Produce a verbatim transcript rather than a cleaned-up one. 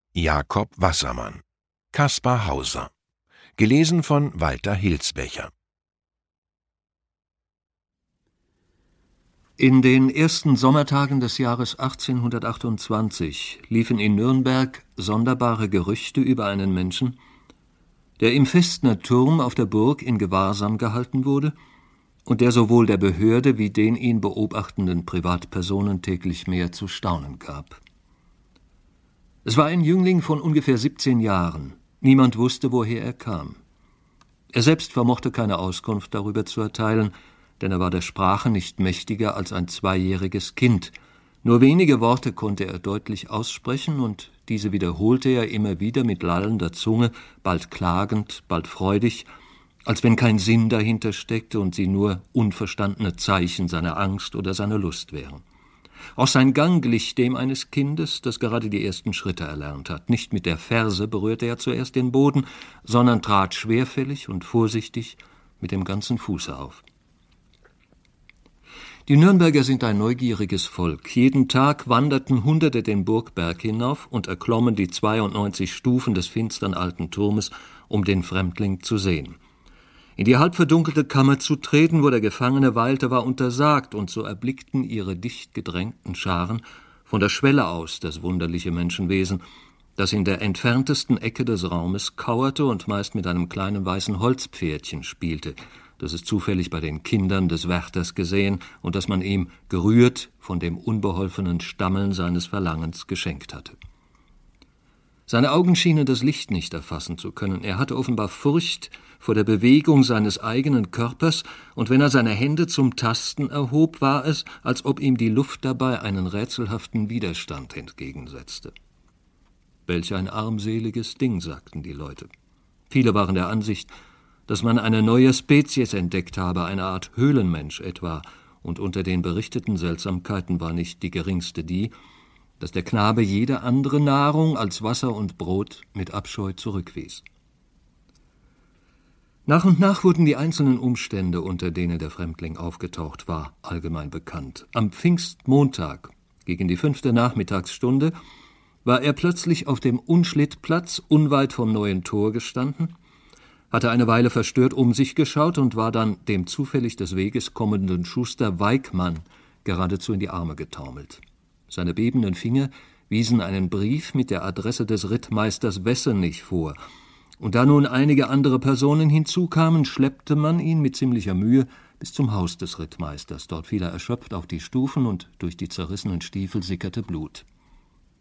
Jakob Wassermann. Kaspar Hauser. Gelesen von Walter Hilsbecher. In den ersten Sommertagen des Jahres achtzehnhundertachtundzwanzig liefen in Nürnberg sonderbare Gerüchte über einen Menschen, der im Festner Turm auf der Burg in Gewahrsam gehalten wurde und der sowohl der Behörde wie den ihn beobachtenden Privatpersonen täglich mehr zu staunen gab. Es war ein Jüngling von ungefähr siebzehn Jahren. Niemand wusste, woher er kam. Er selbst vermochte keine Auskunft darüber zu erteilen, denn er war der Sprache nicht mächtiger als ein zweijähriges Kind. Nur wenige Worte konnte er deutlich aussprechen, und diese wiederholte er immer wieder mit lallender Zunge, bald klagend, bald freudig, als wenn kein Sinn dahinter steckte und sie nur unverstandene Zeichen seiner Angst oder seiner Lust wären. Auch sein Gang glich dem eines Kindes, das gerade die ersten Schritte erlernt hat. Nicht mit der Ferse berührte er zuerst den Boden, sondern trat schwerfällig und vorsichtig mit dem ganzen Fuße auf. Die Nürnberger sind ein neugieriges Volk. Jeden Tag wanderten Hunderte den Burgberg hinauf und erklommen die zweiundneunzig Stufen des finstern alten Turmes, um den Fremdling zu sehen. In die halb verdunkelte Kammer zu treten, wo der Gefangene weilte, war untersagt, und so erblickten ihre dicht gedrängten Scharen von der Schwelle aus das wunderliche Menschenwesen, das in der entferntesten Ecke des Raumes kauerte und meist mit einem kleinen weißen Holzpferdchen spielte, das es zufällig bei den Kindern des Wärters gesehen und das man ihm, gerührt von dem unbeholfenen Stammeln seines Verlangens, geschenkt hatte. Seine Augen schienen das Licht nicht erfassen zu können. Er hatte offenbar Furcht vor der Bewegung seines eigenen Körpers, und wenn er seine Hände zum Tasten erhob, war es, als ob ihm die Luft dabei einen rätselhaften Widerstand entgegensetzte. Welch ein armseliges Ding, sagten die Leute. Viele waren der Ansicht, dass man eine neue Spezies entdeckt habe, eine Art Höhlenmensch etwa, und unter den berichteten Seltsamkeiten war nicht die geringste die, dass der Knabe jede andere Nahrung als Wasser und Brot mit Abscheu zurückwies. Nach und nach wurden die einzelnen Umstände, unter denen der Fremdling aufgetaucht war, allgemein bekannt. Am Pfingstmontag, gegen die fünfte Nachmittagsstunde, war er plötzlich auf dem Unschlittplatz unweit vom Neuen Tor gestanden, hatte eine Weile verstört um sich geschaut und war dann dem zufällig des Weges kommenden Schuster Weikmann geradezu in die Arme getaumelt. Seine bebenden Finger wiesen einen Brief mit der Adresse des Rittmeisters Wessenich vor, und da nun einige andere Personen hinzukamen, schleppte man ihn mit ziemlicher Mühe bis zum Haus des Rittmeisters. Dort fiel er erschöpft auf die Stufen, und durch die zerrissenen Stiefel sickerte Blut.